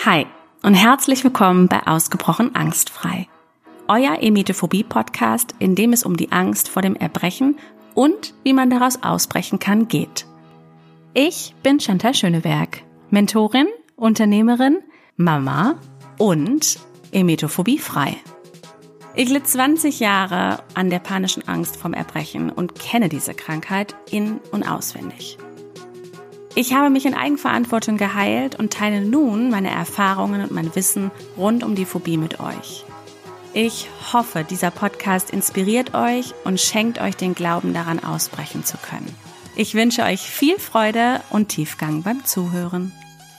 Hi und herzlich willkommen bei Ausgebrochen Angstfrei, euer Emetophobie-Podcast, in dem es um die Angst vor dem Erbrechen und wie man daraus ausbrechen kann geht. Ich bin Chantal Schöneberg, Mentorin, Unternehmerin, Mama und emetophobiefrei. Ich litt 20 Jahre an der panischen Angst vom Erbrechen und kenne diese Krankheit in- und auswendig. Ich habe mich in Eigenverantwortung geheilt und teile nun meine Erfahrungen und mein Wissen rund um die Phobie mit euch. Ich hoffe, dieser Podcast inspiriert euch und schenkt euch den Glauben daran, ausbrechen zu können. Ich wünsche euch viel Freude und Tiefgang beim Zuhören.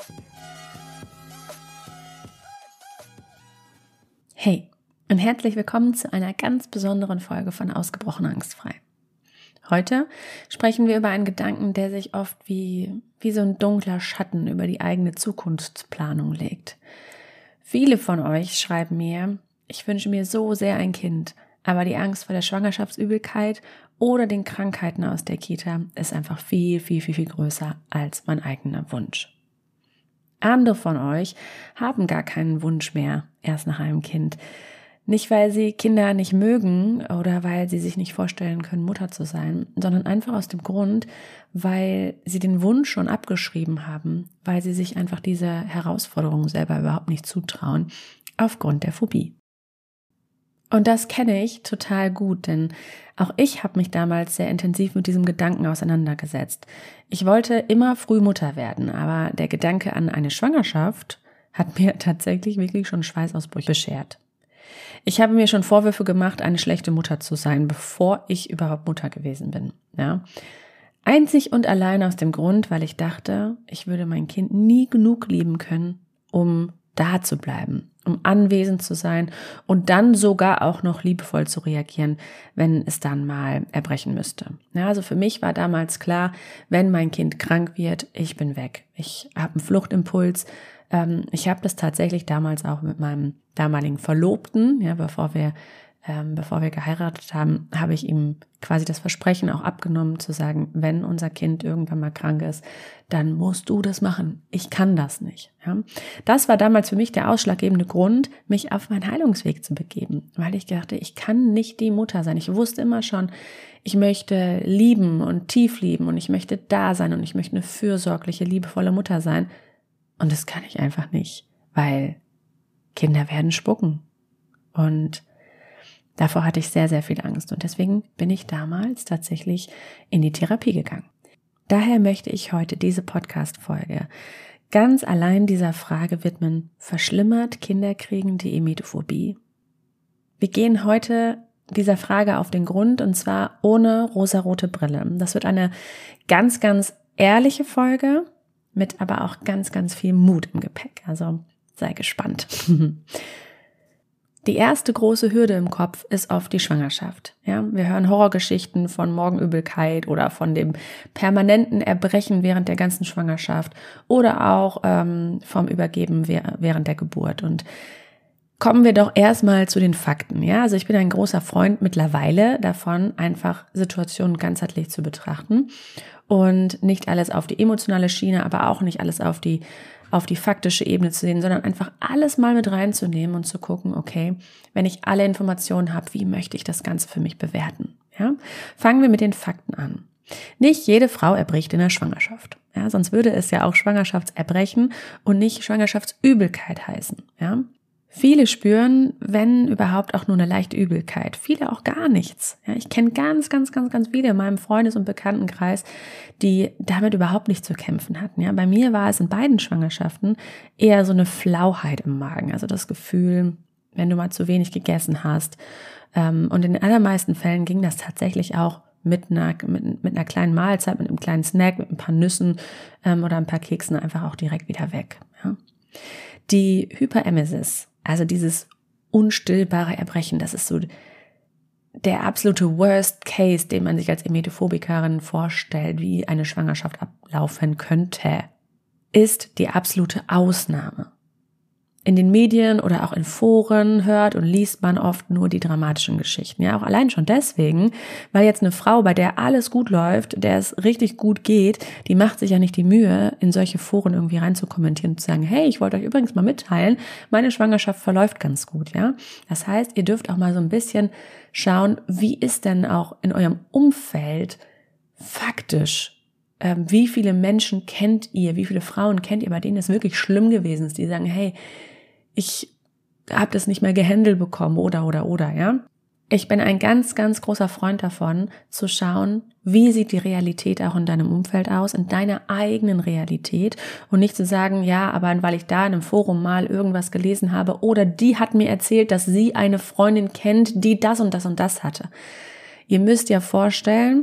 Hey und herzlich willkommen zu einer ganz besonderen Folge von Ausgebrochen Angstfrei. Heute sprechen wir über einen Gedanken, der sich oft wie so ein dunkler Schatten über die eigene Zukunftsplanung legt. Viele von euch schreiben mir, ich wünsche mir so sehr ein Kind, aber die Angst vor der Schwangerschaftsübelkeit oder den Krankheiten aus der Kita ist einfach viel größer als mein eigener Wunsch. Andere von euch haben gar keinen Wunsch mehr erst nach einem Kind. Nicht, weil sie Kinder nicht mögen oder weil sie sich nicht vorstellen können, Mutter zu sein, sondern einfach aus dem Grund, weil sie den Wunsch schon abgeschrieben haben, weil sie sich einfach diese Herausforderung selber überhaupt nicht zutrauen, aufgrund der Phobie. Und das kenne ich total gut, denn auch ich habe mich damals sehr intensiv mit diesem Gedanken auseinandergesetzt. Ich wollte immer früh Mutter werden, aber der Gedanke an eine Schwangerschaft hat mir tatsächlich wirklich schon Schweißausbrüche beschert. Ich habe mir schon Vorwürfe gemacht, eine schlechte Mutter zu sein, bevor ich überhaupt Mutter gewesen bin. Ja. Einzig und allein aus dem Grund, weil ich dachte, ich würde mein Kind nie genug lieben können, um da zu bleiben, um anwesend zu sein und dann sogar auch noch liebevoll zu reagieren, wenn es dann mal erbrechen müsste. Ja, also für mich war damals klar, wenn mein Kind krank wird, ich bin weg. Ich habe einen Fluchtimpuls. Ich habe das tatsächlich damals auch mit meinem damaligen Verlobten, ja, bevor wir geheiratet haben, habe ich ihm quasi das Versprechen auch abgenommen, zu sagen, wenn unser Kind irgendwann mal krank ist, dann musst du das machen. Ich kann das nicht. Ja. Das war damals für mich der ausschlaggebende Grund, mich auf meinen Heilungsweg zu begeben, weil ich dachte, ich kann nicht die Mutter sein. Ich wusste immer schon, ich möchte lieben und tief lieben und ich möchte da sein und ich möchte eine fürsorgliche, liebevolle Mutter sein. Und das kann ich einfach nicht, weil Kinder werden spucken. Und davor hatte ich sehr viel Angst. Und deswegen bin ich damals tatsächlich in die Therapie gegangen. Daher möchte ich heute diese Podcast-Folge ganz allein dieser Frage widmen: Verschlimmert Kinderkriegen die Emetophobie? Wir gehen heute dieser Frage auf den Grund, und zwar ohne rosarote Brille. Das wird eine ganz ehrliche Folge, mit aber auch ganz viel Mut im Gepäck. Also sei gespannt. Die erste große Hürde im Kopf ist oft die Schwangerschaft. Ja, wir hören Horrorgeschichten von Morgenübelkeit oder von dem permanenten Erbrechen während der ganzen Schwangerschaft oder auch vom Übergeben während der Geburt. Und kommen wir doch erstmal zu den Fakten. Ja, also ich bin ein großer Freund mittlerweile davon, einfach Situationen ganzheitlich zu betrachten und nicht alles auf die emotionale Schiene, aber auch nicht alles auf die faktische Ebene zu sehen, sondern einfach alles mal mit reinzunehmen und zu gucken, okay, wenn ich alle Informationen habe, wie möchte ich das Ganze für mich bewerten? Ja? Fangen wir mit den Fakten an. Nicht jede Frau erbricht in der Schwangerschaft. Ja? Sonst würde es ja auch Schwangerschaftserbrechen und nicht Schwangerschaftsübelkeit heißen. Ja? Viele spüren, wenn überhaupt, auch nur eine leichte Übelkeit. Viele auch gar nichts. Ja, ich kenne ganz viele in meinem Freundes- und Bekanntenkreis, die damit überhaupt nicht zu kämpfen hatten. Ja, bei mir war es in beiden Schwangerschaften eher so eine Flauheit im Magen. Also das Gefühl, wenn du mal zu wenig gegessen hast. Und in den allermeisten Fällen ging das tatsächlich auch mit einer kleinen Mahlzeit, mit einem kleinen Snack, mit ein paar Nüssen oder ein paar Keksen einfach auch direkt wieder weg. Ja. Die Hyperemesis, also dieses unstillbare Erbrechen, das ist so der absolute Worst Case, den man sich als Emetophobikerin vorstellt, wie eine Schwangerschaft ablaufen könnte, ist die absolute Ausnahme. in den Medien oder auch in Foren hört und liest man oft nur die dramatischen Geschichten. Ja, auch allein schon deswegen, weil jetzt eine Frau, bei der alles gut läuft, der es richtig gut geht, die macht sich ja nicht die Mühe, in solche Foren irgendwie rein zu kommentieren und zu sagen, hey, ich wollte euch übrigens mal mitteilen, meine Schwangerschaft verläuft ganz gut, ja. Das heißt, ihr dürft auch mal so ein bisschen schauen, wie ist denn auch in eurem Umfeld faktisch, wie viele Menschen kennt ihr, wie viele Frauen kennt ihr, bei denen es wirklich schlimm gewesen ist, die sagen, hey, ich habe das nicht mehr gehandelt bekommen oder, ja. Ich bin ein ganz, ganz großer Freund davon, zu schauen, wie sieht die Realität auch in deinem Umfeld aus, in deiner eigenen Realität und nicht zu sagen, ja, aber weil ich da in einem Forum mal irgendwas gelesen habe oder die hat mir erzählt, dass sie eine Freundin kennt, die das und das und das hatte. Ihr müsst ja vorstellen,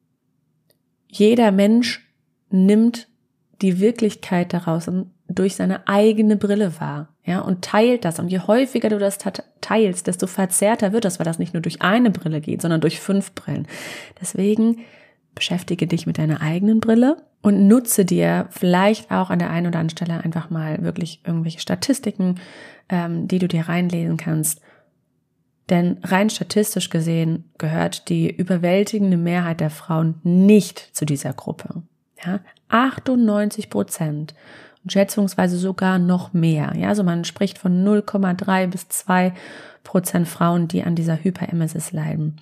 jeder Mensch nimmt die Wirklichkeit daraus durch seine eigene Brille wahr, ja, und teilt das. Und je häufiger du das teilst, desto verzerrter wird das, weil das nicht nur durch eine Brille geht, sondern durch 5 Brillen. Deswegen beschäftige dich mit deiner eigenen Brille und nutze dir vielleicht auch an der einen oder anderen Stelle einfach mal wirklich irgendwelche Statistiken, die du dir reinlesen kannst. Denn rein statistisch gesehen gehört die überwältigende Mehrheit der Frauen nicht zu dieser Gruppe. Ja, 98% und schätzungsweise sogar noch mehr. Ja, also man spricht von 0,3 bis 2% Frauen, die an dieser Hyperemesis leiden.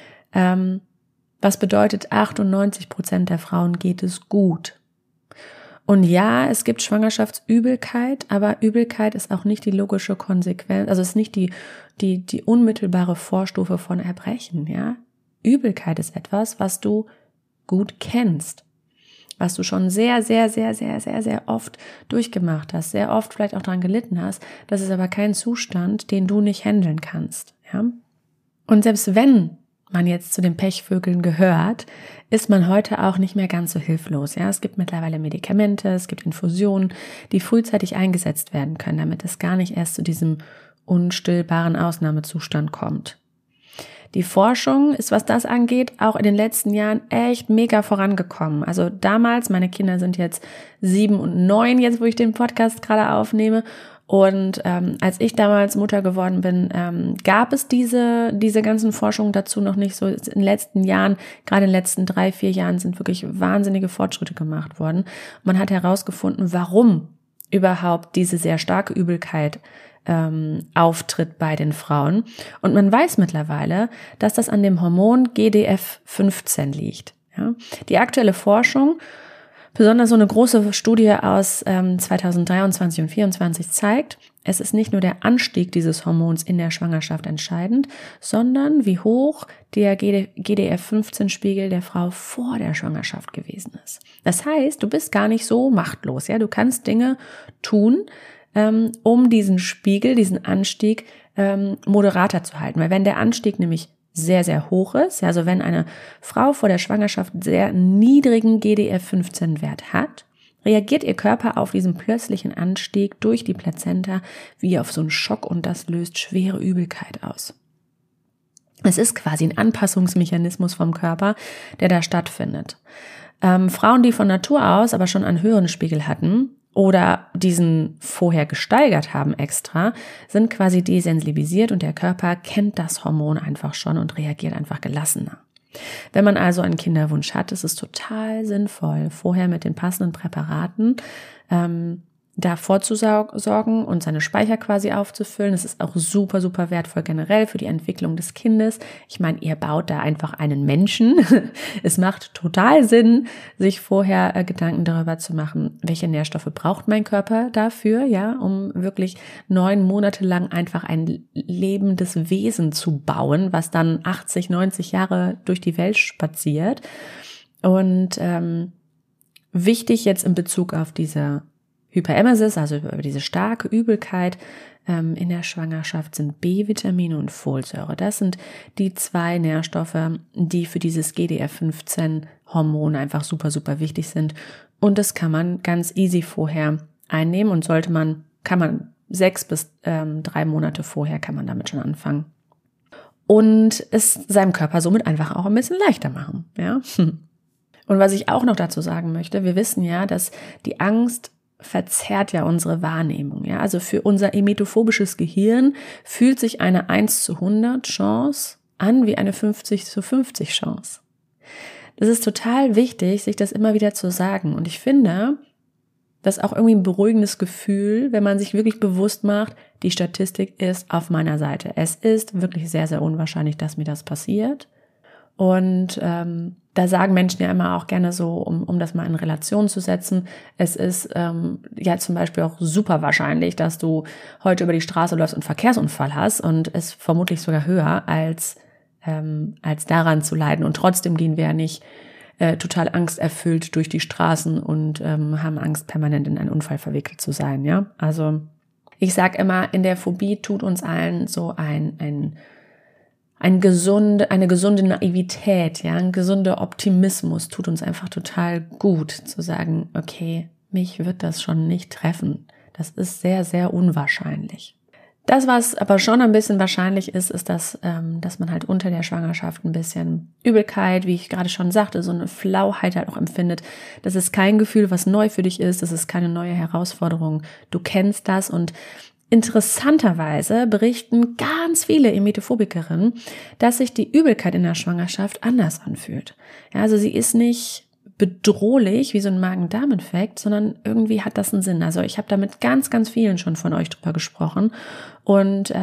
Was bedeutet, 98% der Frauen geht es gut. Und ja, es gibt Schwangerschaftsübelkeit, aber Übelkeit ist auch nicht die logische Konsequenz, also es ist nicht die unmittelbare Vorstufe von Erbrechen, ja. Übelkeit ist etwas, was du gut kennst, was du schon sehr, sehr, sehr, sehr, sehr, sehr oft durchgemacht hast, sehr oft vielleicht auch daran gelitten hast. Das ist aber kein Zustand, den du nicht handeln kannst, ja. Und selbst wenn man jetzt zu den Pechvögeln gehört, ist man heute auch nicht mehr ganz so hilflos. Ja, es gibt mittlerweile Medikamente, es gibt Infusionen, die frühzeitig eingesetzt werden können, damit es gar nicht erst zu diesem unstillbaren Ausnahmezustand kommt. Die Forschung ist, was das angeht, auch in den letzten Jahren echt mega vorangekommen. Also damals, meine Kinder sind jetzt 7 und 9, jetzt wo ich den Podcast gerade aufnehme. Und als ich damals Mutter geworden bin, gab es diese ganzen Forschungen dazu noch nicht so. In den letzten Jahren, gerade in den letzten 3-4 Jahren sind wirklich wahnsinnige Fortschritte gemacht worden. Man hat herausgefunden, warum überhaupt diese sehr starke Übelkeit auftritt bei den Frauen. Und man weiß mittlerweile, dass das an dem Hormon GDF15 liegt. Ja? Die aktuelle Forschung, besonders so eine große Studie aus 2023 und 2024 zeigt, es ist nicht nur der Anstieg dieses Hormons in der Schwangerschaft entscheidend, sondern wie hoch der GDF15-Spiegel der Frau vor der Schwangerschaft gewesen ist. Das heißt, du bist gar nicht so machtlos, ja, du kannst Dinge tun, um diesen Spiegel, diesen Anstieg moderater zu halten. Weil wenn der Anstieg nämlich sehr, sehr hoch ist, ja, also wenn eine Frau vor der Schwangerschaft sehr niedrigen GDF15-Wert hat, reagiert ihr Körper auf diesen plötzlichen Anstieg durch die Plazenta wie auf so einen Schock und das löst schwere Übelkeit aus. Es ist quasi ein Anpassungsmechanismus vom Körper, der da stattfindet. Frauen, die von Natur aus aber schon einen höheren Spiegel hatten, oder diesen vorher gesteigert haben extra, sind quasi desensibilisiert und der Körper kennt das Hormon einfach schon und reagiert einfach gelassener. Wenn man also einen Kinderwunsch hat, ist es total sinnvoll, vorher mit den passenden Präparaten da vorzusorgen und seine Speicher quasi aufzufüllen. Es ist auch super, super wertvoll generell für die Entwicklung des Kindes. Ich meine, ihr baut da einfach einen Menschen. Es macht total Sinn, sich vorher Gedanken darüber zu machen, welche Nährstoffe braucht mein Körper dafür, ja, um wirklich 9 Monate lang einfach ein lebendes Wesen zu bauen, was dann 80, 90 Jahre durch die Welt spaziert. Und wichtig jetzt in Bezug auf diese Hyperemesis, also über diese starke Übelkeit in der Schwangerschaft, sind B-Vitamine und Folsäure. Das sind die 2 Nährstoffe, die für dieses GDF15-Hormon einfach super, super wichtig sind. Und das kann man ganz easy vorher einnehmen und kann man 6 bis 3 Monate vorher kann man damit schon anfangen. Und es seinem Körper somit einfach auch ein bisschen leichter machen, ja. Und was ich auch noch dazu sagen möchte, wir wissen ja, dass die Angst verzerrt ja unsere Wahrnehmung. Ja? Also für unser emetophobisches Gehirn fühlt sich eine 1:100 Chance an wie eine 50:50 Chance. Das ist total wichtig, sich das immer wieder zu sagen. Und ich finde, das ist auch irgendwie ein beruhigendes Gefühl, wenn man sich wirklich bewusst macht, die Statistik ist auf meiner Seite. Es ist wirklich sehr, sehr unwahrscheinlich, dass mir das passiert. Und da sagen Menschen ja immer auch gerne so, um das mal in Relation zu setzen, es ist ja zum Beispiel auch super wahrscheinlich, dass du heute über die Straße läufst und einen Verkehrsunfall hast und es vermutlich sogar höher als daran zu leiden. Und trotzdem gehen wir ja nicht total angsterfüllt durch die Straßen und haben Angst, permanent in einen Unfall verwickelt zu sein. Ja, also ich sage immer, in der Phobie tut uns allen so eine gesunde Naivität, ja, ein gesunder Optimismus tut uns einfach total gut, zu sagen, okay, mich wird das schon nicht treffen. Das ist sehr, sehr unwahrscheinlich. Das, was aber schon ein bisschen wahrscheinlich ist, dass man halt unter der Schwangerschaft ein bisschen Übelkeit, wie ich gerade schon sagte, so eine Flauheit halt auch empfindet. Das ist kein Gefühl, was neu für dich ist. Das ist keine neue Herausforderung. Du kennst das und interessanterweise berichten ganz viele Emetophobikerinnen, dass sich die Übelkeit in der Schwangerschaft anders anfühlt. Ja, also sie ist nicht bedrohlich wie so ein Magen-Darm-Infekt, sondern irgendwie hat das einen Sinn. Also ich habe da mit ganz, ganz vielen schon von euch drüber gesprochen und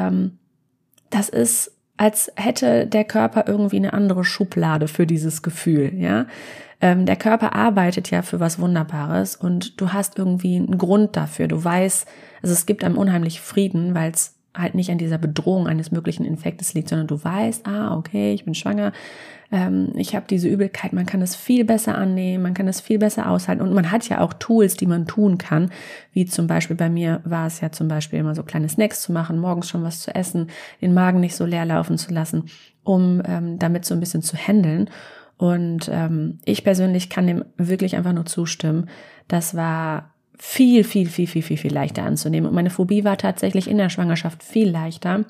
das ist, als hätte der Körper irgendwie eine andere Schublade für dieses Gefühl, ja. Der Körper arbeitet ja für was Wunderbares und du hast irgendwie einen Grund dafür. Du weißt, also es gibt einem unheimlich Frieden, weil es halt nicht an dieser Bedrohung eines möglichen Infektes liegt, sondern du weißt, okay, ich bin schwanger, ich habe diese Übelkeit, man kann es viel besser annehmen, man kann es viel besser aushalten und man hat ja auch Tools, die man tun kann, wie zum Beispiel bei mir war es ja zum Beispiel immer so kleine Snacks zu machen, morgens schon was zu essen, den Magen nicht so leer laufen zu lassen, um damit so ein bisschen zu handeln. Und ich persönlich kann dem wirklich einfach nur zustimmen. Das war viel leichter anzunehmen. Und meine Phobie war tatsächlich in der Schwangerschaft viel leichter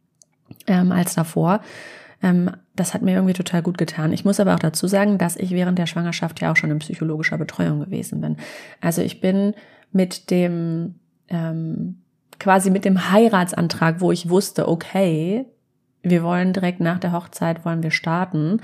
als davor. Das hat mir irgendwie total gut getan. Ich muss aber auch dazu sagen, dass ich während der Schwangerschaft ja auch schon in psychologischer Betreuung gewesen bin. Also ich bin mit dem quasi mit dem Heiratsantrag, wo ich wusste, okay, wir wollen direkt nach der Hochzeit, wollen wir starten,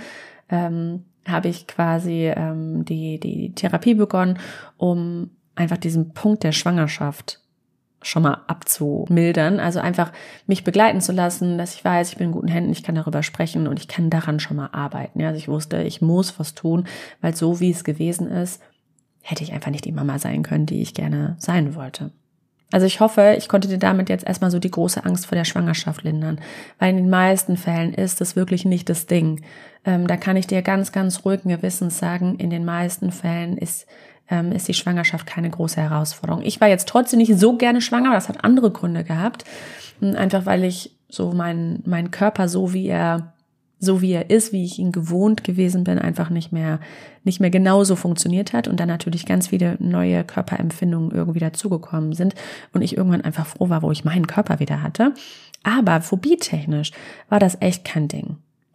habe ich quasi die Therapie begonnen, um einfach diesen Punkt der Schwangerschaft schon mal abzumildern. Also einfach mich begleiten zu lassen, dass ich weiß, ich bin in guten Händen, ich kann darüber sprechen und ich kann daran schon mal arbeiten. Ja, also ich wusste, ich muss was tun, weil so wie es gewesen ist, hätte ich einfach nicht die Mama sein können, die ich gerne sein wollte. Also ich hoffe, ich konnte dir damit jetzt erstmal so die große Angst vor der Schwangerschaft lindern, weil in den meisten Fällen ist das wirklich nicht das Ding. Da kann ich dir ganz, ganz ruhigen Gewissens sagen, in den meisten Fällen ist die Schwangerschaft keine große Herausforderung. Ich war jetzt trotzdem nicht so gerne schwanger, aber das hat andere Gründe gehabt. Einfach weil ich so mein Körper so wie er ist, wie ich ihn gewohnt gewesen bin, einfach nicht mehr genauso funktioniert hat und dann natürlich ganz viele neue Körperempfindungen irgendwie dazugekommen sind und ich irgendwann einfach froh war, wo ich meinen Körper wieder hatte. Aber phobietechnisch war das echt kein Ding.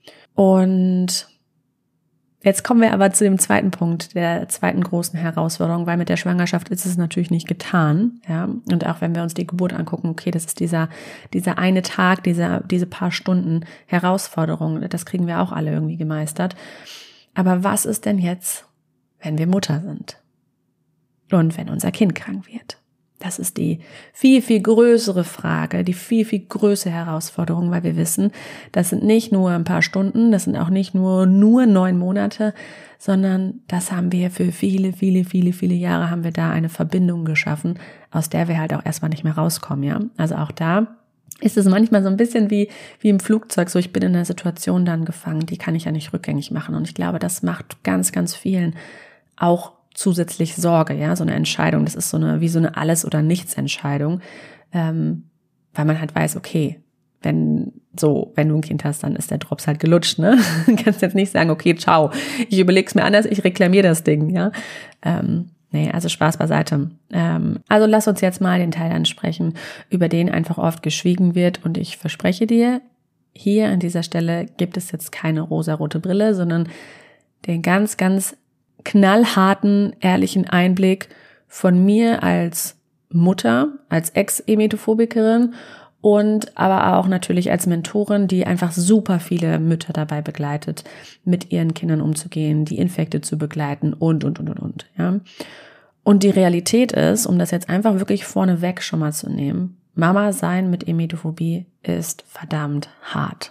Und jetzt kommen wir aber zu dem zweiten Punkt, der zweiten großen Herausforderung, weil mit der Schwangerschaft ist es natürlich nicht getan, ja. Und auch wenn wir uns die Geburt angucken, okay, das ist dieser eine Tag, diese paar Stunden Herausforderung, das kriegen wir auch alle irgendwie gemeistert. Aber was ist denn jetzt, wenn wir Mutter sind? Und wenn unser Kind krank wird? Das ist die viel, viel größere Frage, die viel, viel größere Herausforderung, weil wir wissen, das sind nicht nur ein paar Stunden, das sind auch nicht nur 9 Monate, sondern das haben wir für viele, viele, viele, viele Jahre haben wir da eine Verbindung geschaffen, aus der wir halt auch erstmal nicht mehr rauskommen, ja. Also auch da ist es manchmal so ein bisschen wie im Flugzeug, so ich bin in einer Situation dann gefangen, die kann ich ja nicht rückgängig machen und ich glaube, das macht ganz, ganz vielen auch zusätzlich Sorge, ja, so eine Entscheidung, das ist wie so eine Alles- oder Nichts-Entscheidung, weil man halt weiß, okay, wenn du ein Kind hast, dann ist der Drops halt gelutscht, ne? Du kannst jetzt nicht sagen, okay, ciao, ich überleg's mir anders, ich reklamiere das Ding, ja. Nee, also Spaß beiseite. Also lass uns jetzt mal den Teil ansprechen, über den einfach oft geschwiegen wird und ich verspreche dir, hier an dieser Stelle gibt es jetzt keine rosarote Brille, sondern den ganz, ganz knallharten, ehrlichen Einblick, von mir als Mutter, als Ex-Emetophobikerin und aber auch natürlich als Mentorin, die einfach super viele Mütter dabei begleitet, mit ihren Kindern umzugehen, die Infekte zu begleiten und. Ja. Und die Realität ist, um das jetzt einfach wirklich vorneweg schon mal zu nehmen, Mama sein mit Emetophobie ist verdammt hart.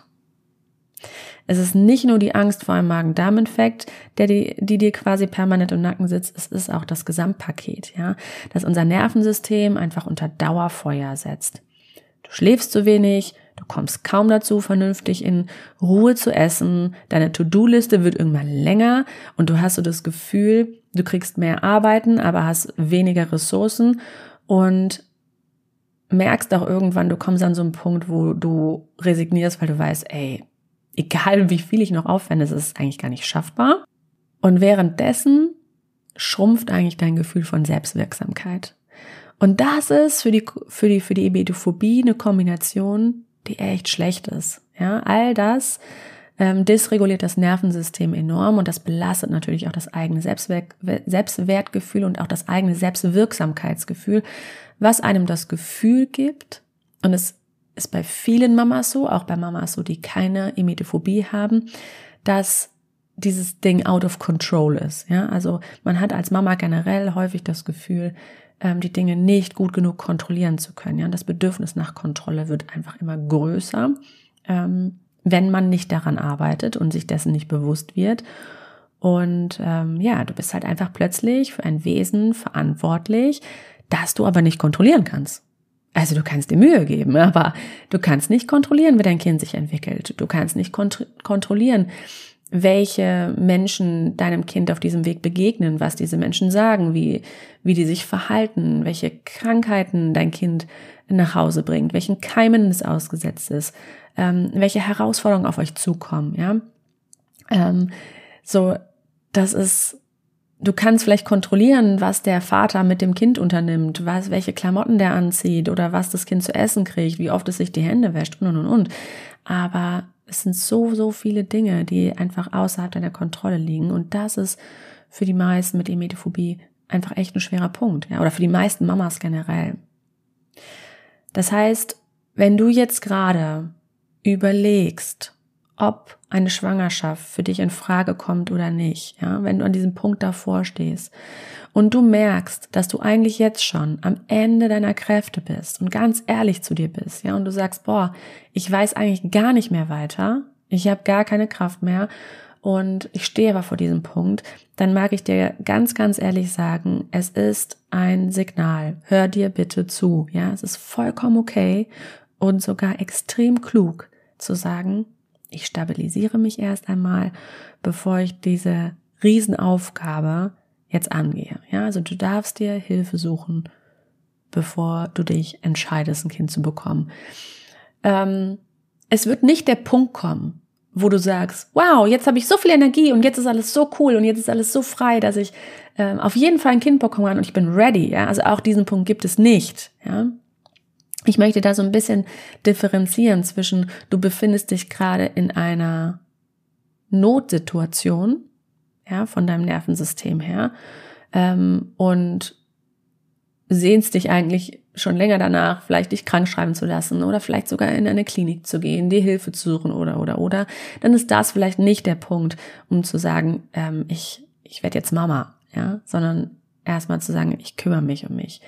Es ist nicht nur die Angst vor einem Magen-Darm-Infekt, die dir quasi permanent im Nacken sitzt, es ist auch das Gesamtpaket, ja, dass unser Nervensystem einfach unter Dauerfeuer setzt. Du schläfst zu wenig, du kommst kaum dazu, vernünftig in Ruhe zu essen, deine To-Do-Liste wird irgendwann länger und du hast so das Gefühl, du kriegst mehr Arbeiten, aber hast weniger Ressourcen und merkst auch irgendwann, du kommst an so einen Punkt, wo du resignierst, weil du weißt, egal wie viel ich noch aufwende, es ist eigentlich gar nicht schaffbar. Und währenddessen schrumpft eigentlich dein Gefühl von Selbstwirksamkeit. Und das ist für die Emetophobie eine Kombination, die echt schlecht ist. Ja, all das dysreguliert das Nervensystem enorm und das belastet natürlich auch das eigene Selbstwertgefühl und auch das eigene Selbstwirksamkeitsgefühl, was einem das Gefühl gibt, und es ist bei vielen Mamas so, auch bei Mamas so, die keine Emetophobie haben, dass dieses Ding out of control ist. Ja, also man hat als Mama generell häufig das Gefühl, die Dinge nicht gut genug kontrollieren zu können. Ja, und das Bedürfnis nach Kontrolle wird einfach immer größer, wenn man nicht daran arbeitet und sich dessen nicht bewusst wird. Und du bist halt einfach plötzlich für ein Wesen verantwortlich, das du aber nicht kontrollieren kannst. Also du kannst dir Mühe geben, aber du kannst nicht kontrollieren, wie dein Kind sich entwickelt. Du kannst nicht kontrollieren, welche Menschen deinem Kind auf diesem Weg begegnen, was diese Menschen sagen, wie die sich verhalten, welche Krankheiten dein Kind nach Hause bringt, welchen Keimen es ausgesetzt ist, welche Herausforderungen auf euch zukommen. Ja, du kannst vielleicht kontrollieren, was der Vater mit dem Kind unternimmt, welche Klamotten der anzieht oder was das Kind zu essen kriegt, wie oft es sich die Hände wäscht und. Aber es sind so viele Dinge, die einfach außerhalb deiner Kontrolle liegen. Und das ist für die meisten mit Emetophobie einfach echt ein schwerer Punkt. Ja? Oder für die meisten Mamas generell. Das heißt, wenn du jetzt gerade überlegst, ob eine Schwangerschaft für dich in Frage kommt oder nicht, ja, wenn du an diesem Punkt davor stehst und du merkst, dass du eigentlich jetzt schon am Ende deiner Kräfte bist und ganz ehrlich zu dir bist, ja, und du sagst, ich weiß eigentlich gar nicht mehr weiter, ich habe gar keine Kraft mehr und ich stehe aber vor diesem Punkt, dann mag ich dir ganz, ganz ehrlich sagen, es ist ein Signal, hör dir bitte zu, ja, es ist vollkommen okay und sogar extrem klug zu sagen, ich stabilisiere mich erst einmal, bevor ich diese Riesenaufgabe jetzt angehe. Ja, also du darfst dir Hilfe suchen, bevor du dich entscheidest, ein Kind zu bekommen. Es wird nicht der Punkt kommen, wo du sagst, wow, jetzt habe ich so viel Energie und jetzt ist alles so cool und jetzt ist alles so frei, dass ich auf jeden Fall ein Kind bekommen kann und ich bin ready. Ja, also auch diesen Punkt gibt es nicht. Ja. Ich möchte da so ein bisschen differenzieren zwischen, du befindest dich gerade in einer Notsituation, ja, von deinem Nervensystem her, und sehnst dich eigentlich schon länger danach, vielleicht dich krank schreiben zu lassen oder vielleicht sogar in eine Klinik zu gehen, dir Hilfe zu suchen oder, dann ist das vielleicht nicht der Punkt, um zu sagen, ich werde jetzt Mama, ja, sondern erstmal zu sagen, ich kümmere mich um mich.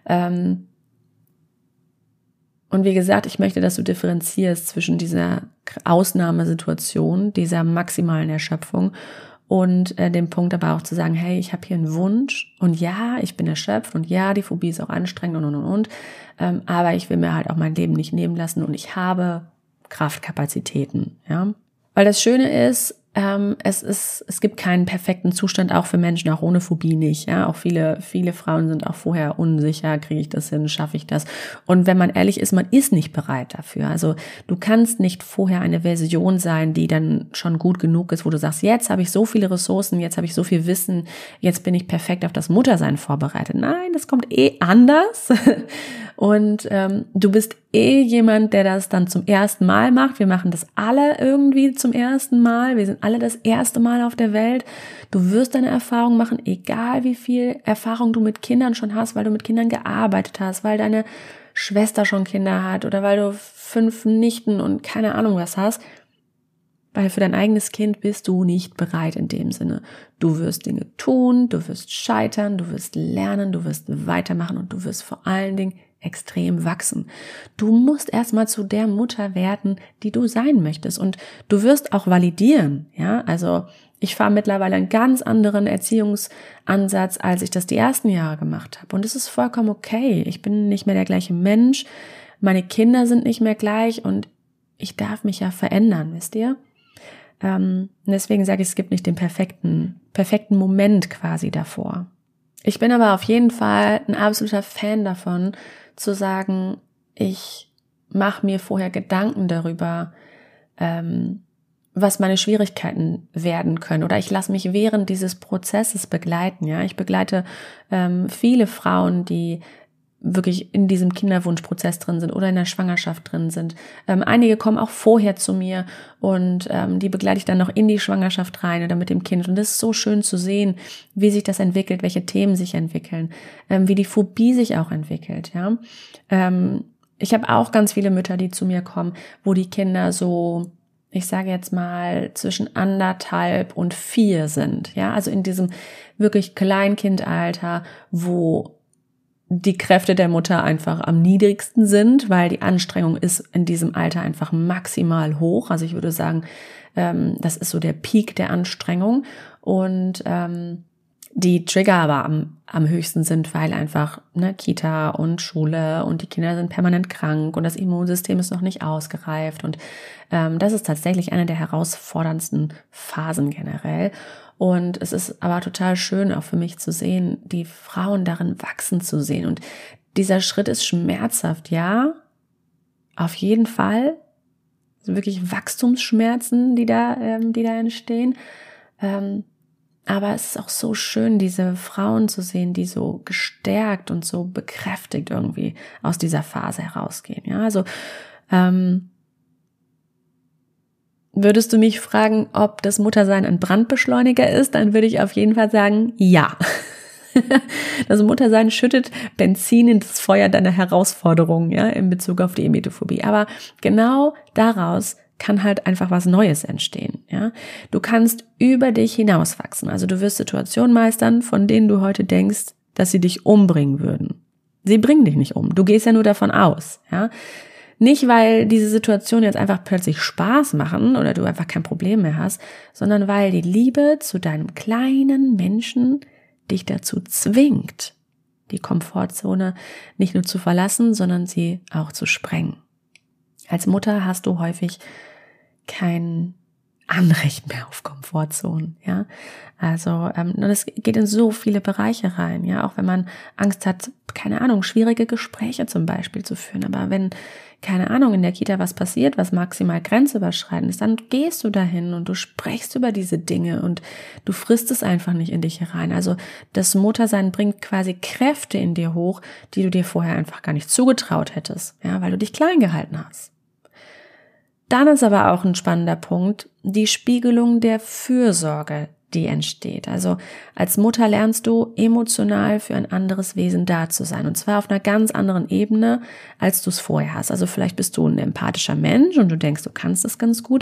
Und wie gesagt, ich möchte, dass du differenzierst zwischen dieser Ausnahmesituation, dieser maximalen Erschöpfung und dem Punkt aber auch zu sagen, hey, ich habe hier einen Wunsch und ja, ich bin erschöpft und ja, die Phobie ist auch anstrengend und. Aber ich will mir halt auch mein Leben nicht nehmen lassen und ich habe Kraftkapazitäten, ja. Weil das Schöne ist, es gibt keinen perfekten Zustand, auch für Menschen, auch ohne Phobie nicht. Ja, auch viele Frauen sind auch vorher unsicher, kriege ich das hin, schaffe ich das? Und wenn man ehrlich ist, man ist nicht bereit dafür. Also du kannst nicht vorher eine Version sein, die dann schon gut genug ist, wo du sagst, jetzt habe ich so viele Ressourcen, jetzt habe ich so viel Wissen, jetzt bin ich perfekt auf das Muttersein vorbereitet. Nein, das kommt anders. Und du bist jemand, der das dann zum ersten Mal macht. Wir machen das alle irgendwie zum ersten Mal. Wir sind alle das erste Mal auf der Welt. Du wirst deine Erfahrung machen, egal wie viel Erfahrung du mit Kindern schon hast, weil du mit Kindern gearbeitet hast, weil deine Schwester schon Kinder hat oder weil du 5 Nichten und keine Ahnung was hast. Weil für dein eigenes Kind bist du nicht bereit in dem Sinne. Du wirst Dinge tun, du wirst scheitern, du wirst lernen, du wirst weitermachen und du wirst vor allen Dingen extrem wachsen. Du musst erstmal zu der Mutter werden, die du sein möchtest, und du wirst auch validieren, ja? Also ich fahre mittlerweile einen ganz anderen Erziehungsansatz, als ich das die ersten Jahre gemacht habe, und es ist vollkommen okay. Ich bin nicht mehr der gleiche Mensch, meine Kinder sind nicht mehr gleich und ich darf mich ja verändern, wisst ihr? Deswegen sage ich, es gibt nicht den perfekten Moment quasi davor. Ich bin aber auf jeden Fall ein absoluter Fan davon, zu sagen, ich mache mir vorher Gedanken darüber, was meine Schwierigkeiten werden können, oder ich lasse mich während dieses Prozesses begleiten. Ja, ich begleite viele Frauen, die wirklich in diesem Kinderwunschprozess drin sind oder in der Schwangerschaft drin sind. Einige kommen auch vorher zu mir und die begleite ich dann noch in die Schwangerschaft rein oder mit dem Kind. Und das ist so schön zu sehen, wie sich das entwickelt, welche Themen sich entwickeln, wie die Phobie sich auch entwickelt. Ja, ich habe auch ganz viele Mütter, die zu mir kommen, wo die Kinder so, ich sage jetzt mal, zwischen 1,5 und 4 sind. Ja, also in diesem wirklich Kleinkindalter, wo die Kräfte der Mutter einfach am niedrigsten sind, weil die Anstrengung ist in diesem Alter einfach maximal hoch. Also ich würde sagen, das ist so der Peak der Anstrengung, und die Trigger aber am höchsten sind, weil einfach Kita und Schule und die Kinder sind permanent krank und das Immunsystem ist noch nicht ausgereift, und das ist tatsächlich eine der herausforderndsten Phasen generell. Und es ist aber total schön auch für mich zu sehen, die Frauen darin wachsen zu sehen. Und dieser Schritt ist schmerzhaft, ja, auf jeden Fall. Also wirklich Wachstumsschmerzen, die da entstehen. Aber es ist auch so schön, diese Frauen zu sehen, die so gestärkt und so bekräftigt irgendwie aus dieser Phase herausgehen. Ja, also würdest du mich fragen, ob das Muttersein ein Brandbeschleuniger ist, dann würde ich auf jeden Fall sagen, ja. Das Muttersein schüttet Benzin in das Feuer deiner Herausforderungen, ja, in Bezug auf die Emetophobie. Aber genau daraus kann halt einfach was Neues entstehen, ja. Du kannst über dich hinauswachsen. Also du wirst Situationen meistern, von denen du heute denkst, dass sie dich umbringen würden. Sie bringen dich nicht um. Du gehst ja nur davon aus, ja. Nicht, weil diese Situationen jetzt einfach plötzlich Spaß machen oder du einfach kein Problem mehr hast, sondern weil die Liebe zu deinem kleinen Menschen dich dazu zwingt, die Komfortzone nicht nur zu verlassen, sondern sie auch zu sprengen. Als Mutter hast du häufig kein Anrecht mehr auf Komfortzonen, ja. Also, das geht in so viele Bereiche rein, ja. Auch wenn man Angst hat, keine Ahnung, schwierige Gespräche zum Beispiel zu führen. Aber wenn, keine Ahnung, in der Kita was passiert, was maximal grenzüberschreitend ist, dann gehst du dahin und du sprichst über diese Dinge und du frisst es einfach nicht in dich herein. Also, das Muttersein bringt quasi Kräfte in dir hoch, die du dir vorher einfach gar nicht zugetraut hättest, ja, weil du dich klein gehalten hast. Dann ist aber auch ein spannender Punkt, die Spiegelung der Fürsorge, die entsteht. Also als Mutter lernst du emotional für ein anderes Wesen da zu sein, und zwar auf einer ganz anderen Ebene, als du es vorher hast. Also vielleicht bist du ein empathischer Mensch und du denkst, du kannst es ganz gut,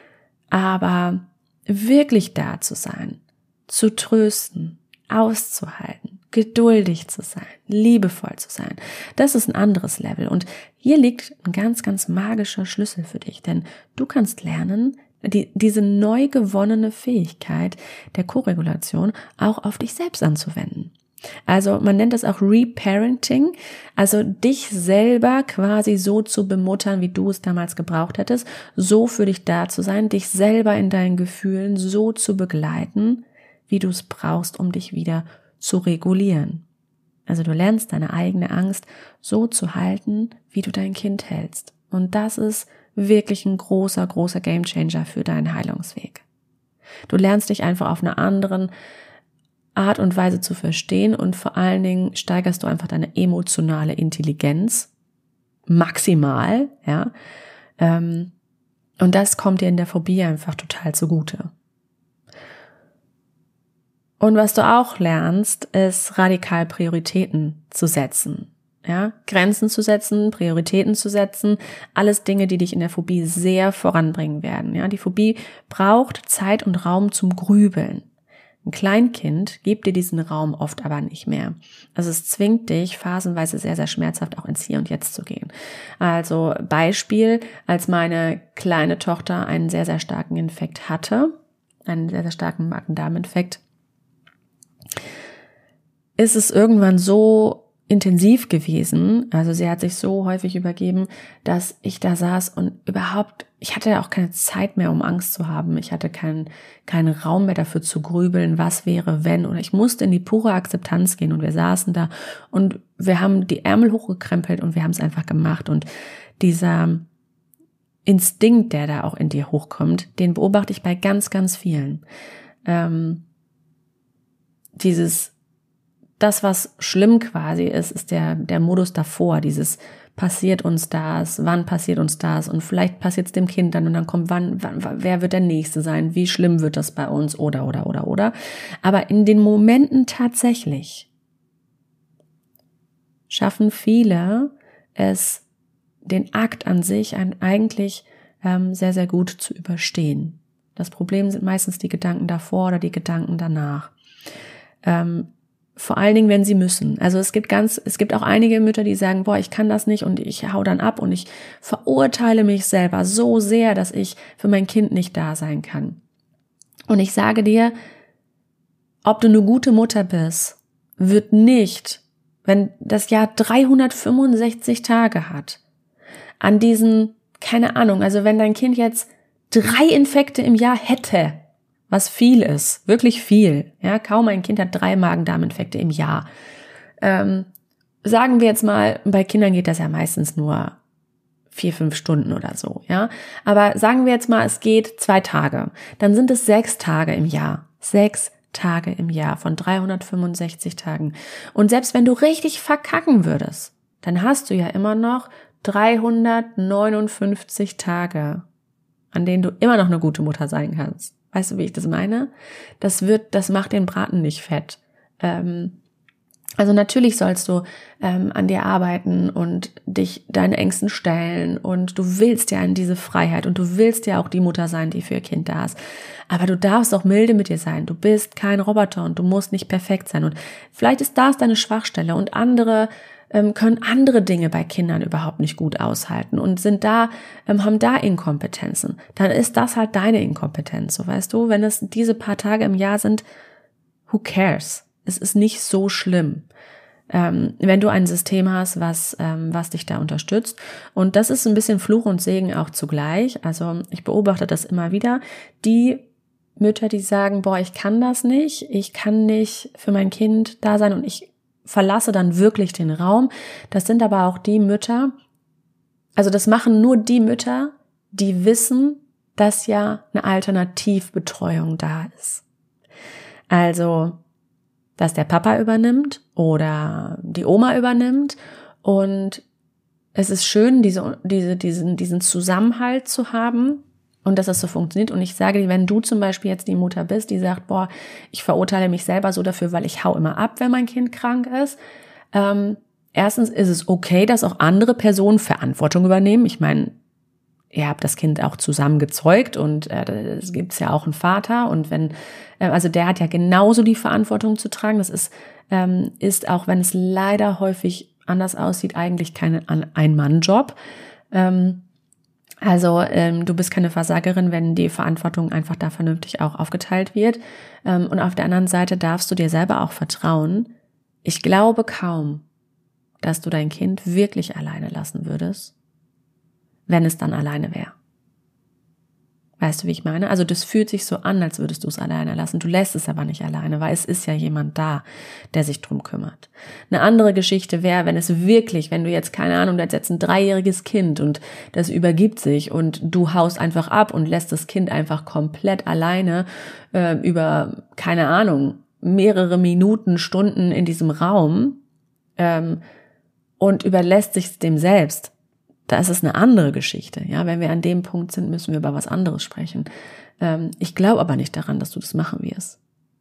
aber wirklich da zu sein, zu trösten, auszuhalten, geduldig zu sein, liebevoll zu sein, das ist ein anderes Level. Und hier liegt ein ganz, ganz magischer Schlüssel für dich, denn du kannst lernen, diese neu gewonnene Fähigkeit der Koregulation auch auf dich selbst anzuwenden. Also man nennt das auch Reparenting, also dich selber quasi so zu bemuttern, wie du es damals gebraucht hättest, so für dich da zu sein, dich selber in deinen Gefühlen so zu begleiten, wie du es brauchst, um dich wieder zu regulieren. Also du lernst deine eigene Angst so zu halten, wie du dein Kind hältst. Und das ist wirklich ein großer, großer Gamechanger für deinen Heilungsweg. Du lernst dich einfach auf einer anderen Art und Weise zu verstehen, und vor allen Dingen steigerst du einfach deine emotionale Intelligenz maximal, ja. Und das kommt dir in der Phobie einfach total zugute. Und was du auch lernst, ist radikal Prioritäten zu setzen. Ja, Grenzen zu setzen, Prioritäten zu setzen, alles Dinge, die dich in der Phobie sehr voranbringen werden. Ja, die Phobie braucht Zeit und Raum zum Grübeln. Ein Kleinkind gibt dir diesen Raum oft aber nicht mehr. Also es zwingt dich phasenweise sehr, sehr schmerzhaft auch ins Hier und Jetzt zu gehen. Also Beispiel, als meine kleine Tochter einen sehr, sehr starken Infekt hatte, einen sehr, sehr starken Magen-Darm-Infekt, ist es irgendwann so intensiv gewesen, also sie hat sich so häufig übergeben, dass ich da saß und ich hatte auch keine Zeit mehr, um Angst zu haben. Ich hatte keinen Raum mehr dafür zu grübeln, was wäre, wenn. Oder ich musste in die pure Akzeptanz gehen und wir saßen da und wir haben die Ärmel hochgekrempelt und wir haben es einfach gemacht. Und dieser Instinkt, der da auch in dir hochkommt, den beobachte ich bei ganz, ganz vielen. Das, was schlimm quasi ist der Modus davor, dieses passiert uns das, wann passiert uns das und vielleicht passiert es dem Kind dann und dann kommt wer wird der Nächste sein, wie schlimm wird das bei uns oder. Aber in den Momenten tatsächlich schaffen viele es, den Akt an sich eigentlich sehr, sehr gut zu überstehen. Das Problem sind meistens die Gedanken davor oder die Gedanken danach. Vor allen Dingen, wenn sie müssen. Also es gibt auch einige Mütter, die sagen, boah, ich kann das nicht und ich hau dann ab und ich verurteile mich selber so sehr, dass ich für mein Kind nicht da sein kann. Und ich sage dir, ob du eine gute Mutter bist, wird nicht, wenn das Jahr 365 Tage hat, an diesen, keine Ahnung, also wenn dein Kind jetzt 3 Infekte im Jahr hätte, was viel ist, wirklich viel. Ja, kaum ein Kind hat 3 Magen-Darm-Infekte im Jahr. Sagen wir jetzt mal, bei Kindern geht das ja meistens nur 4-5 Stunden oder so, ja. Aber sagen wir jetzt mal, es geht 2 Tage. Dann sind es 6 Tage im Jahr. 6 Tage im Jahr von 365 Tagen. Und selbst wenn du richtig verkacken würdest, dann hast du ja immer noch 359 Tage, an denen du immer noch eine gute Mutter sein kannst. Weißt du, wie ich das meine? Das macht den Braten nicht fett. Also natürlich sollst du an dir arbeiten und dich deinen Ängsten stellen und du willst ja in diese Freiheit und du willst ja auch die Mutter sein, die für ihr Kind da ist. Aber du darfst auch milde mit dir sein. Du bist kein Roboter und du musst nicht perfekt sein. Und vielleicht ist das deine Schwachstelle und andere können andere Dinge bei Kindern überhaupt nicht gut aushalten und haben da Inkompetenzen. Dann ist das halt deine Inkompetenz, so weißt du. Wenn es diese paar Tage im Jahr sind, who cares? Es ist nicht so schlimm, wenn du ein System hast, was dich da unterstützt. Und das ist ein bisschen Fluch und Segen auch zugleich. Also ich beobachte das immer wieder. Die Mütter, die sagen, boah, ich kann das nicht, ich kann nicht für mein Kind da sein und ich verlasse dann wirklich den Raum. Das sind aber auch die Mütter, also das machen nur die Mütter, die wissen, dass ja eine Alternativbetreuung da ist. Also, dass der Papa übernimmt oder die Oma übernimmt und es ist schön, diesen Zusammenhalt zu haben und dass das so funktioniert. Und ich sage dir, wenn du zum Beispiel jetzt die Mutter bist, die sagt, boah, ich verurteile mich selber so dafür, weil ich hau immer ab, wenn mein Kind krank ist. Erstens ist es okay, dass auch andere Personen Verantwortung übernehmen. Ich meine, ihr habt das Kind auch zusammen gezeugt und es gibt ja auch einen Vater und also der hat ja genauso die Verantwortung zu tragen. Das ist auch, wenn es leider häufig anders aussieht, eigentlich kein Ein-Mann-Job. Also du bist keine Versagerin, wenn die Verantwortung einfach da vernünftig auch aufgeteilt wird. Und auf der anderen Seite darfst du dir selber auch vertrauen. Ich glaube kaum, dass du dein Kind wirklich alleine lassen würdest, wenn es dann alleine wäre. Weißt du, wie ich meine? Also das fühlt sich so an, als würdest du es alleine lassen. Du lässt es aber nicht alleine, weil es ist ja jemand da, der sich drum kümmert. Eine andere Geschichte wäre, wenn du jetzt, keine Ahnung, du hast jetzt ein 3-jähriges Kind und das übergibt sich und du haust einfach ab und lässt das Kind einfach komplett alleine über, keine Ahnung, mehrere Minuten, Stunden in diesem Raum und überlässt sich dem selbst. Da ist es eine andere Geschichte. Ja, wenn wir an dem Punkt sind, müssen wir über was anderes sprechen. Ich glaube aber nicht daran, dass du das machen wirst.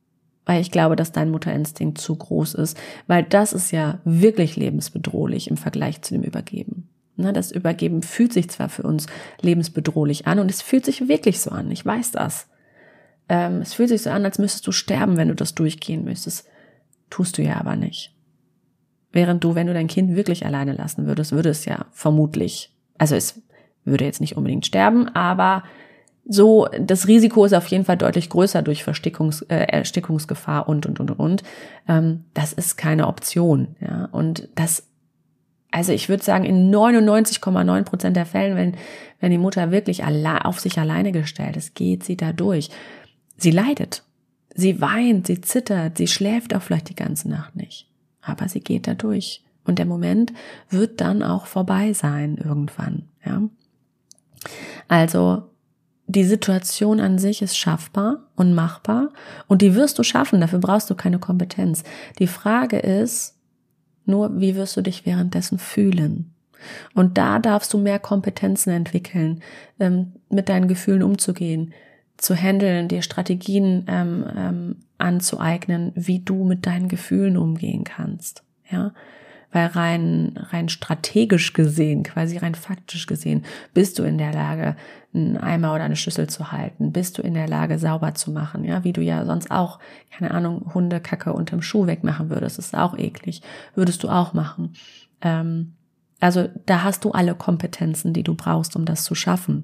weil ich glaube, dass dein Mutterinstinkt zu groß ist, weil das ist ja wirklich lebensbedrohlich im Vergleich zu dem Übergeben. Das Übergeben fühlt sich zwar für uns lebensbedrohlich an und es fühlt sich wirklich so an, ich weiß das. Es fühlt sich so an, als müsstest du sterben, wenn du das durchgehen müsstest. Tust du ja aber nicht. Während du, wenn du dein Kind wirklich alleine lassen würdest, würde es ja vermutlich, also es würde jetzt nicht unbedingt sterben, aber so, das Risiko ist auf jeden Fall deutlich größer durch Erstickungsgefahr und. Das ist keine Option, ja. Und das, also ich würde sagen, in 99,9% der Fällen, wenn die Mutter wirklich auf sich alleine gestellt ist, geht sie da durch. Sie leidet, sie weint, sie zittert, sie schläft auch vielleicht die ganze Nacht nicht. Aber sie geht da durch. Und der Moment wird dann auch vorbei sein irgendwann, ja. Also, die Situation an sich ist schaffbar und machbar und die wirst du schaffen, dafür brauchst du keine Kompetenz. Die Frage ist nur, wie wirst du dich währenddessen fühlen? Und da darfst du mehr Kompetenzen entwickeln, mit deinen Gefühlen umzugehen, zu handeln, dir Strategien anzueignen, wie du mit deinen Gefühlen umgehen kannst, ja. Weil rein strategisch gesehen, quasi rein faktisch gesehen, bist du in der Lage, einen Eimer oder eine Schüssel zu halten, bist du in der Lage, sauber zu machen, ja, wie du ja sonst auch, keine Ahnung, Hundekacke unterm Schuh wegmachen würdest, das ist auch eklig, würdest du auch machen. Also da hast du alle Kompetenzen, die du brauchst, um das zu schaffen.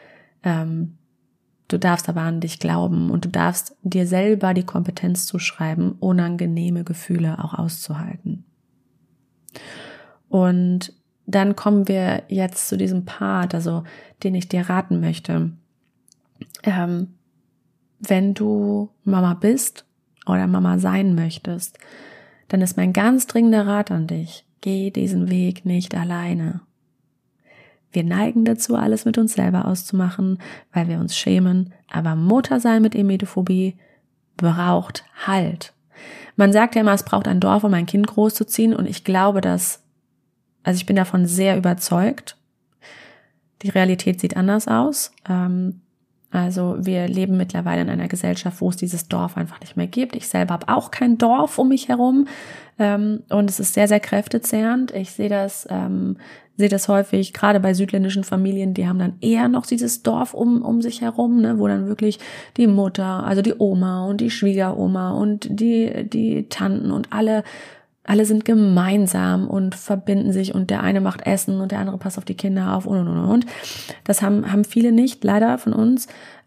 Du darfst aber an dich glauben und du darfst dir selber die Kompetenz zuschreiben, unangenehme Gefühle auch auszuhalten. Und dann kommen wir jetzt zu diesem Part, also den ich dir raten möchte. Wenn du Mama bist oder Mama sein möchtest, dann ist mein ganz dringender Rat an dich: Geh diesen Weg nicht alleine. Wir neigen dazu, alles mit uns selber auszumachen, weil wir uns schämen, aber Muttersein mit Emetophobie braucht Halt. Man sagt ja immer, es braucht ein Dorf, um ein Kind großzuziehen, und ich glaube, ich bin davon sehr überzeugt. Die Realität sieht anders aus. Also wir leben mittlerweile in einer Gesellschaft, wo es dieses Dorf einfach nicht mehr gibt. Ich selber habe auch kein Dorf um mich herum, und es ist sehr, sehr kräftezehrend. Ich sehe das häufig, gerade bei südländischen Familien, die haben dann eher noch dieses Dorf um sich herum, ne, wo dann wirklich die Mutter, also die Oma und die Schwiegeroma und die Tanten und alle sind gemeinsam und verbinden sich, und der eine macht Essen und der andere passt auf die Kinder auf und. Das haben viele nicht, leider von uns.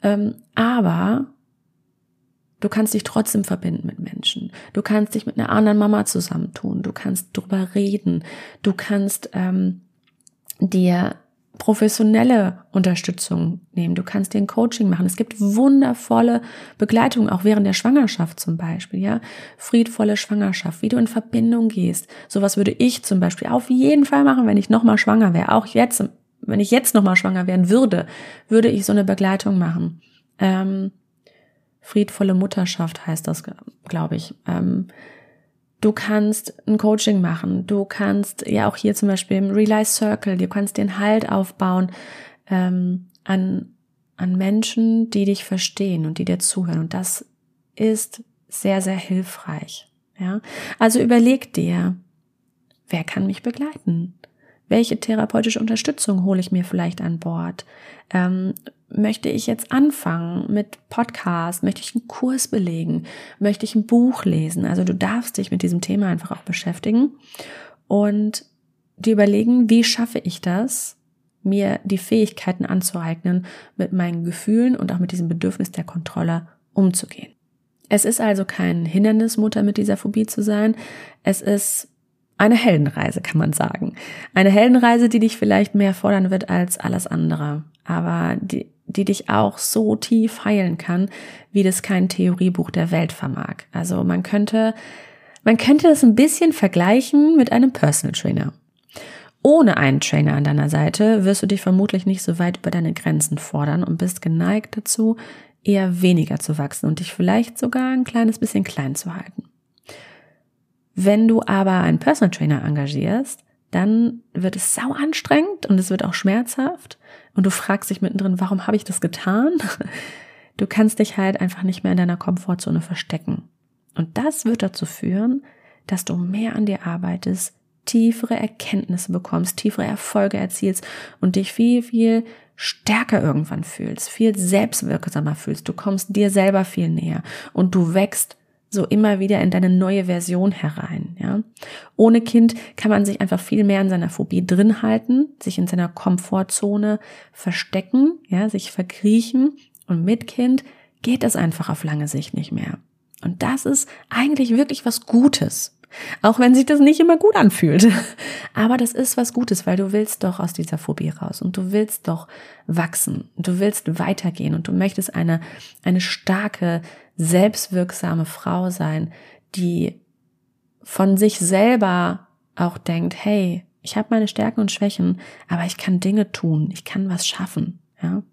Aber du kannst dich trotzdem verbinden mit Menschen. Du kannst dich mit einer anderen Mama zusammentun. Du kannst drüber reden. Du kannst dir professionelle Unterstützung nehmen. Du kannst dir ein Coaching machen. Es gibt wundervolle Begleitung, auch während der Schwangerschaft zum Beispiel, ja. Friedvolle Schwangerschaft, wie du in Verbindung gehst. Sowas würde ich zum Beispiel auf jeden Fall machen, wenn ich nochmal schwanger wäre. Auch jetzt, wenn ich jetzt nochmal schwanger werden würde ich so eine Begleitung machen. Friedvolle Mutterschaft heißt das, glaube ich. Du kannst ein Coaching machen, du kannst ja auch hier zum Beispiel im Realize Circle, du kannst den Halt aufbauen an Menschen, die dich verstehen und die dir zuhören, und das ist sehr, sehr hilfreich. Ja? Also überleg dir, wer kann mich begleiten? Welche therapeutische Unterstützung hole ich mir vielleicht an Bord? Möchte ich jetzt anfangen mit Podcast? Möchte ich einen Kurs belegen? Möchte ich ein Buch lesen? Also du darfst dich mit diesem Thema einfach auch beschäftigen und dir überlegen, wie schaffe ich das, mir die Fähigkeiten anzueignen, mit meinen Gefühlen und auch mit diesem Bedürfnis der Kontrolle umzugehen. Es ist also kein Hindernis, Mutter mit dieser Phobie zu sein. Es ist eine Heldenreise, kann man sagen. Eine Heldenreise, die dich vielleicht mehr fordern wird als alles andere, aber die dich auch so tief heilen kann, wie das kein Theoriebuch der Welt vermag. Also man könnte das ein bisschen vergleichen mit einem Personal Trainer. Ohne einen Trainer an deiner Seite wirst du dich vermutlich nicht so weit über deine Grenzen fordern und bist geneigt dazu, eher weniger zu wachsen und dich vielleicht sogar ein kleines bisschen klein zu halten. Wenn du aber einen Personal Trainer engagierst, dann wird es sau anstrengend und es wird auch schmerzhaft und du fragst dich mittendrin, warum habe ich das getan? Du kannst dich halt einfach nicht mehr in deiner Komfortzone verstecken. Und das wird dazu führen, dass du mehr an dir arbeitest, tiefere Erkenntnisse bekommst, tiefere Erfolge erzielst und dich viel, viel stärker irgendwann fühlst, viel selbstwirksamer fühlst. Du kommst dir selber viel näher und du wächst so immer wieder in deine neue Version herein. Ja? Ohne Kind kann man sich einfach viel mehr in seiner Phobie drin halten, sich in seiner Komfortzone verstecken, ja, sich verkriechen, und mit Kind geht das einfach auf lange Sicht nicht mehr. Und das ist eigentlich wirklich was Gutes. Auch wenn sich das nicht immer gut anfühlt. Aber das ist was Gutes, weil du willst doch aus dieser Phobie raus und du willst doch wachsen und du willst weitergehen und du möchtest eine starke, selbstwirksame Frau sein, die von sich selber auch denkt, hey, ich habe meine Stärken und Schwächen, aber ich kann Dinge tun, ich kann was schaffen. Ja?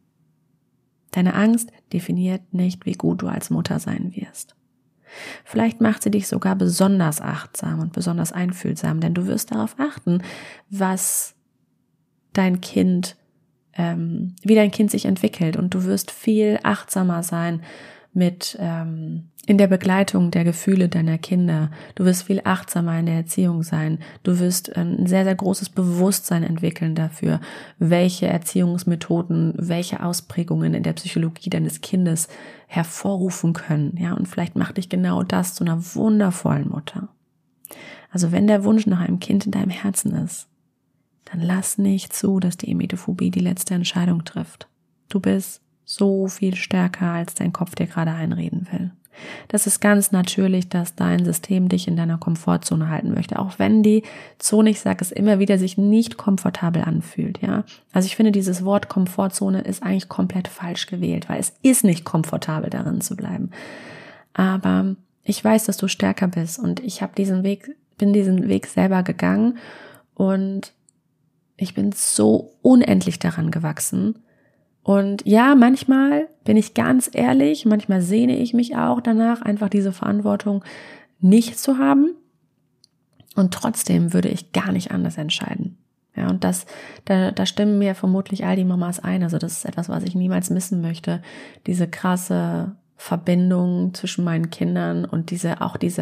Deine Angst definiert nicht, wie gut du als Mutter sein wirst. Vielleicht macht sie dich sogar besonders achtsam und besonders einfühlsam, denn du wirst darauf achten, was dein Kind, wie dein Kind sich entwickelt, und du wirst viel achtsamer sein mit in der Begleitung der Gefühle deiner Kinder. Du wirst viel achtsamer in der Erziehung sein. Du wirst ein sehr, sehr großes Bewusstsein entwickeln dafür, welche Erziehungsmethoden, welche Ausprägungen in der Psychologie deines Kindes hervorrufen können. Ja, und vielleicht macht dich genau das zu einer wundervollen Mutter. Also wenn der Wunsch nach einem Kind in deinem Herzen ist, dann lass nicht zu, dass die Emetophobie die letzte Entscheidung trifft. Du bist so viel stärker, als dein Kopf dir gerade einreden will. Das ist ganz natürlich, dass dein System dich in deiner Komfortzone halten möchte, auch wenn die Zone, ich sage es immer wieder, sich nicht komfortabel anfühlt. Ja, also ich finde, dieses Wort Komfortzone ist eigentlich komplett falsch gewählt, weil es ist nicht komfortabel, darin zu bleiben. Aber ich weiß, dass du stärker bist, und ich bin diesen Weg selber gegangen, und ich bin so unendlich daran gewachsen. Und ja, manchmal bin ich ganz ehrlich, manchmal sehne ich mich auch danach, einfach diese Verantwortung nicht zu haben. Und trotzdem würde ich gar nicht anders entscheiden. Ja, und da stimmen mir vermutlich all die Mamas ein. Also das ist etwas, was ich niemals missen möchte. Diese krasse Verbindung zwischen meinen Kindern und diese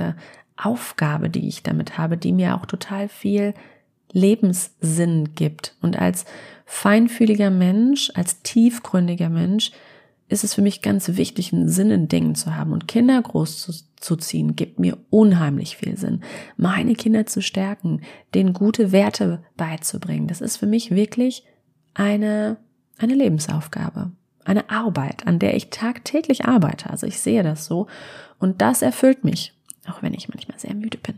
Aufgabe, die ich damit habe, die mir auch total viel Lebenssinn gibt. Und als feinfühliger Mensch, als tiefgründiger Mensch, ist es für mich ganz wichtig, einen Sinn in Dingen zu haben. Und Kinder groß zu ziehen, gibt mir unheimlich viel Sinn. Meine Kinder zu stärken, denen gute Werte beizubringen, das ist für mich wirklich eine Lebensaufgabe. Eine Arbeit, an der ich tagtäglich arbeite. Also ich sehe das so. Und das erfüllt mich, auch wenn ich manchmal sehr müde bin.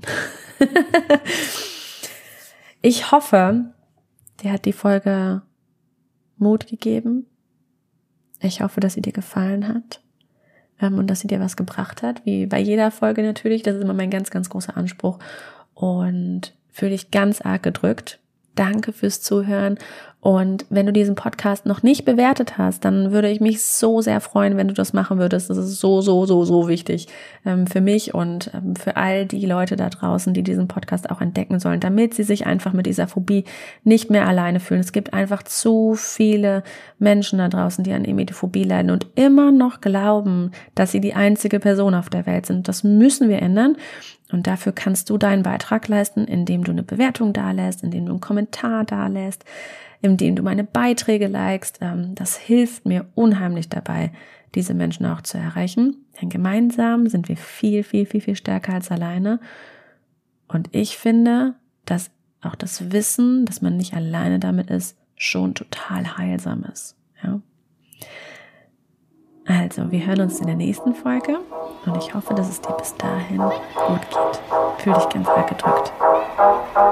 Ich hoffe, dir hat die Folge Mut gegeben. Ich hoffe, dass sie dir gefallen hat und dass sie dir was gebracht hat, wie bei jeder Folge natürlich. Das ist immer mein ganz, ganz großer Anspruch, und fühle dich ganz arg gedrückt. Danke fürs Zuhören, und wenn du diesen Podcast noch nicht bewertet hast, dann würde ich mich so sehr freuen, wenn du das machen würdest. Das ist so wichtig für mich und für all die Leute da draußen, die diesen Podcast auch entdecken sollen, damit sie sich einfach mit dieser Phobie nicht mehr alleine fühlen. Es gibt einfach zu viele Menschen da draußen, die an Emetophobie leiden und immer noch glauben, dass sie die einzige Person auf der Welt sind. Das müssen wir ändern. Und dafür kannst du deinen Beitrag leisten, indem du eine Bewertung dalässt, indem du einen Kommentar dalässt, indem du meine Beiträge likest. Das hilft mir unheimlich dabei, diese Menschen auch zu erreichen. Denn gemeinsam sind wir viel stärker als alleine. Und ich finde, dass auch das Wissen, dass man nicht alleine damit ist, schon total heilsam ist. Ja? Also, wir hören uns in der nächsten Folge, und ich hoffe, dass es dir bis dahin gut geht. Fühl dich ganz arg gedrückt.